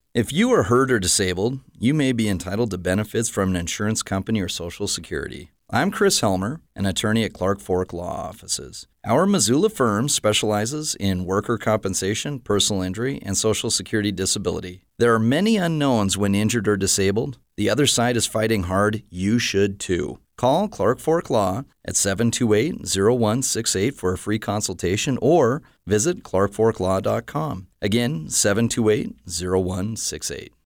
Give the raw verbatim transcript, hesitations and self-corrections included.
If you are hurt or disabled, you may be entitled to benefits from an insurance company or Social Security. I'm Chris Helmer, an attorney at Clark Fork Law Offices. Our Missoula firm specializes in worker compensation, personal injury, and Social Security disability. There are many unknowns when injured or disabled. The other side is fighting hard. You should too. Call Clark Fork Law at seven two eight, zero one six eight for a free consultation or visit clark fork law dot com. Again, seven two eight, zero one six eight.